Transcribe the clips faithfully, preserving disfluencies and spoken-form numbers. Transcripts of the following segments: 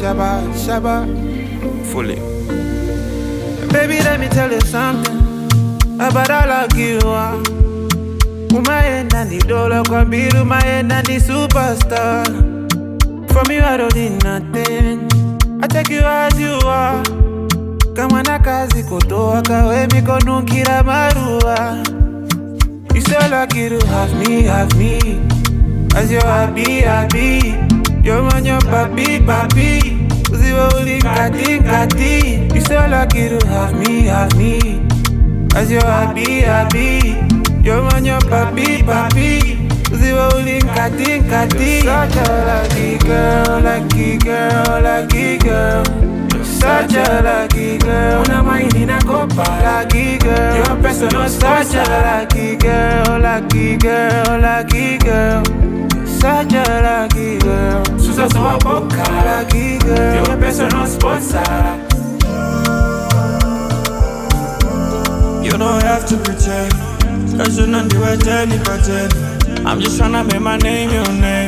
Shabba, Shabba. Fully. Baby, let me tell you something about how lucky you are. Umaenda ndi dola kwa mbili, umaenda ndi superstar. From you I don't need nothing, I take you as you are. Kama na kazi kutoa kawe mikono kila marua. You so lucky to have me, have me. As you're happy, happy. You're man, your papi, papi. Uziwa ulinkati, nkati. You so lucky to have me, have me. As you're happy, happy. You're man, your papi, papi. Uziwa ulinkati, nkati. Such a lucky girl, lucky girl, lucky girl. Such a lucky girl. Una maini na copa, lucky girl. Your personal such a lucky girl, lucky girl, lucky girl. Such a lucky girl. Susa soa boca, lucky girl. Your personal sponsor. You don't have to pretend, cause you know the way Jenny pretend. I'm just tryna make my name your name.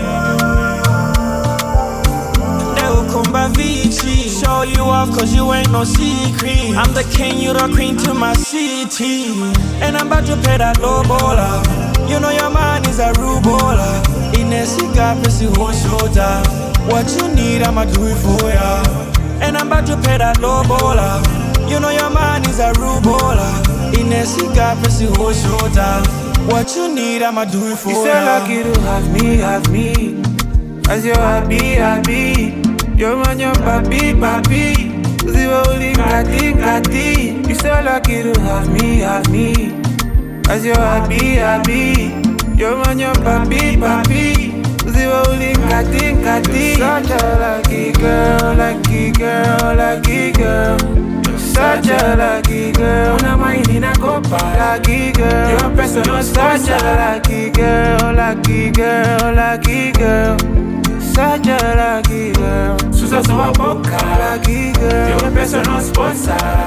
Show you off cause you ain't no secret. I'm the king, you the queen to my city. And I'm about to pay that low baller. You know your man is a rubola. In a cigar, press the whole shoulder. What you need, I'ma do it for ya. And I'm about to pay that low baller. You know your man is a rubola. In a cigar, press the whole shoulder. What you need, I'ma do it for ya. You so lucky to have me, have me. As you're happy, happy. You're man, your papi, papi. Uziwa ulinkati, nkati. You so lucky to have me, have me. As you're happy, happy. You're man, your papi, papi. Uziwa ulinkati, nkati. Such a lucky girl, lucky girl, lucky girl. Such a lucky girl. Una maini na copa, lucky girl. Your personal such a lucky girl, lucky girl, lucky girl. Such a lucky girl. Susa soa boca, lucky girl. Your personal sponsor.